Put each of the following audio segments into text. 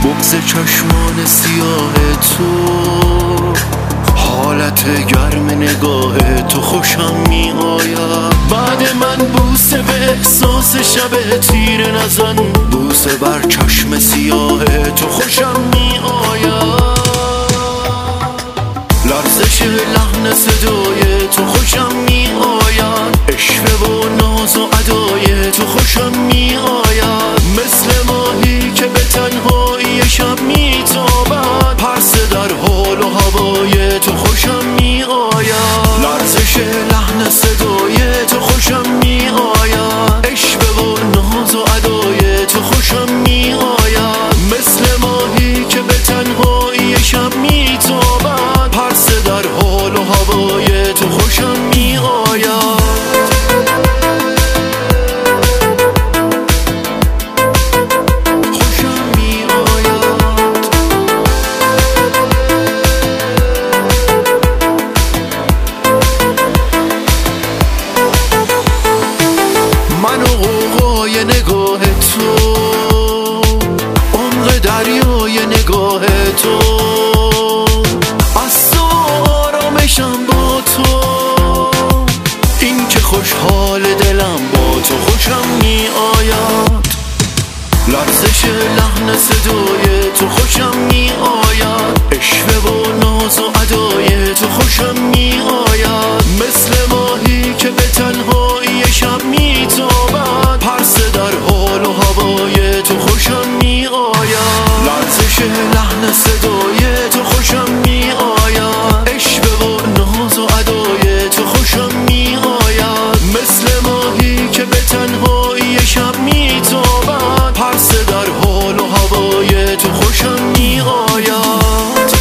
بغض چشمان سیاه تو، حالت گرم نگاه تو خوشم می آید. بعد من بوسه به احساس شب تیره نزن، بوسه بر چشم سیاه تو خوشم می آید. لرزش لحن صدای تو خوشم می آید، اشوه و ناز و ادای تو خوشم می آید. مثل ماهی که به تنهایی شب می تابد، پرسه در حال و هوای تو خوشم می آید. لرزش لحن صدای تو خوشم می آید، اشوه و ناز و ادای تو خوشم می آید. مثل ماهی که به تنهایی شب می تابد، پرسه در حال و هوای تو خوشم می آید. نگاه تو، عمق دریای نگاه تو، از تو آرامشم با تو. این که خوشحال دلم با تو خوشم می آید. لرزش لحن صدای تو خوشم می آید، اشوه و ناز و ادای تو خوشم می آید. مثل ماهی که به تنهایی شب می تابد، پرسه در حال و هوای تو خوشم می آید. لرزش لحن صدای تو خوشم می آید، اشوه و ناز و ادای تو خوشم می آید. مثل ماهی که به تنهایی شب می تابد، پرسه در حال و هوای تو خوشم می آید.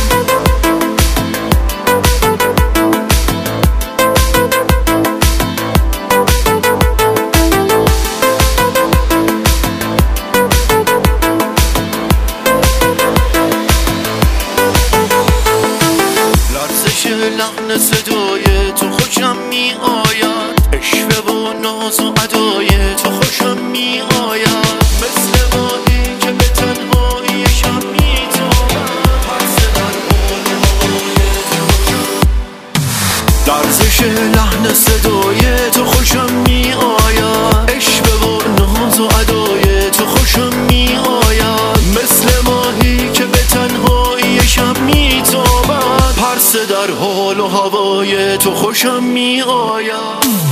لحن صدای تو خوشم می آید، اشوه و ناز و ادای تو خوشم می آید. مثل ماهی که به تنهایی شب می تابد، پرسه در حال و هوای تو خوشم. لرزش لحن صدای تو خوشم می آید، اشوه و ناز و ادای تو خوشم می آید. مثل ماهی که به تنهایی شب می تابد، پرسه در حال و هوای تو خوشم می آید.